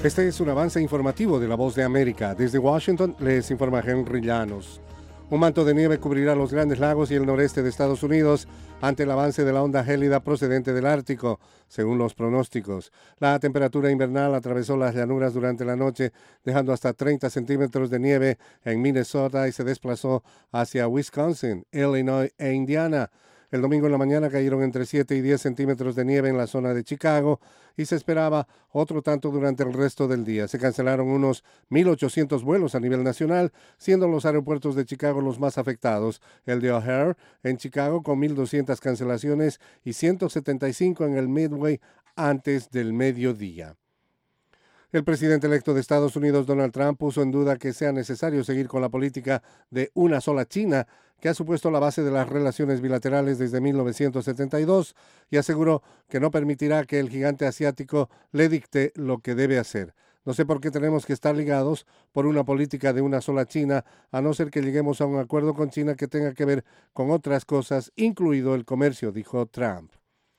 Este es un avance informativo de La Voz de América. Desde Washington les informa Henry Llanos. Un manto de nieve cubrirá los Grandes Lagos y el noreste de Estados Unidos ante el avance de la onda gélida procedente del Ártico, según los pronósticos. La temperatura invernal atravesó las llanuras durante la noche, dejando hasta 30 centímetros de nieve en Minnesota y se desplazó hacia Wisconsin, Illinois e Indiana. El domingo en la mañana cayeron entre 7 y 10 centímetros de nieve en la zona de Chicago y se esperaba otro tanto durante el resto del día. Se cancelaron unos 1.800 vuelos a nivel nacional, siendo los aeropuertos de Chicago los más afectados. El de O'Hare en Chicago con 1.200 cancelaciones y 175 en el Midway antes del mediodía. El presidente electo de Estados Unidos, Donald Trump, puso en duda que sea necesario seguir con la política de una sola China, que ha supuesto la base de las relaciones bilaterales desde 1972, y aseguró que no permitirá que el gigante asiático le dicte lo que debe hacer. No sé por qué tenemos que estar ligados por una política de una sola China, a no ser que lleguemos a un acuerdo con China que tenga que ver con otras cosas, incluido el comercio, dijo Trump.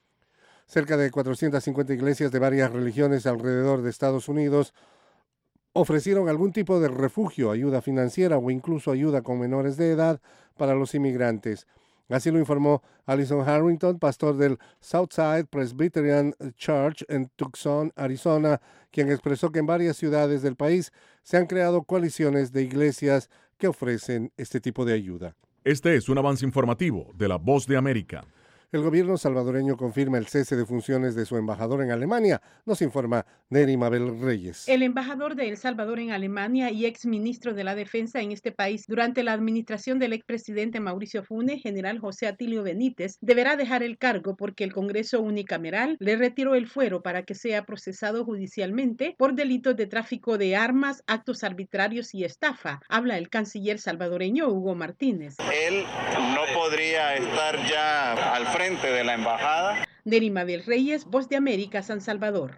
Cerca de 450 iglesias de varias religiones alrededor de Estados Unidos ofrecieron algún tipo de refugio, ayuda financiera o incluso ayuda con menores de edad para los inmigrantes. Así lo informó Allison Harrington, pastor del Southside Presbyterian Church en Tucson, Arizona, quien expresó que en varias ciudades del país se han creado coaliciones de iglesias que ofrecen este tipo de ayuda. Este es un avance informativo de La Voz de América. El gobierno salvadoreño confirma el cese de funciones de su embajador en Alemania, nos informa Neri Mabel Reyes. El embajador de El Salvador en Alemania y exministro de la Defensa en este país durante la administración del expresidente Mauricio Funes, general José Atilio Benítez, deberá dejar el cargo porque el Congreso unicameral le retiró el fuero para que sea procesado judicialmente por delitos de tráfico de armas, actos arbitrarios y estafa. Habla el canciller salvadoreño Hugo Martínez. Él no podría estar ya al frente de la embajada. Neri Mabel Reyes, Voz de América, San Salvador.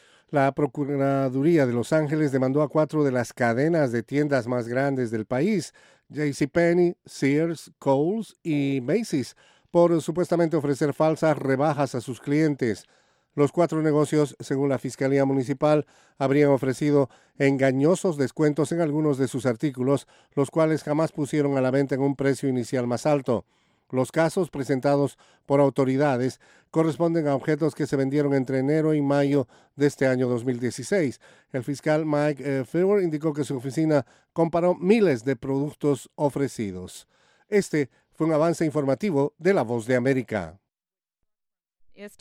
La Procuraduría de Los Ángeles demandó a 4 de las cadenas de tiendas más grandes del país, JCPenney, Sears, Kohl's y Macy's, por supuestamente ofrecer falsas rebajas a sus clientes. Los 4 negocios, según la Fiscalía Municipal, habrían ofrecido engañosos descuentos en algunos de sus artículos, los cuales jamás pusieron a la venta en un precio inicial más alto. Los casos presentados por autoridades corresponden a objetos que se vendieron entre enero y mayo de este año 2016. El fiscal Mike Feuer indicó que su oficina comparó miles de productos ofrecidos. Este fue un avance informativo de La Voz de América.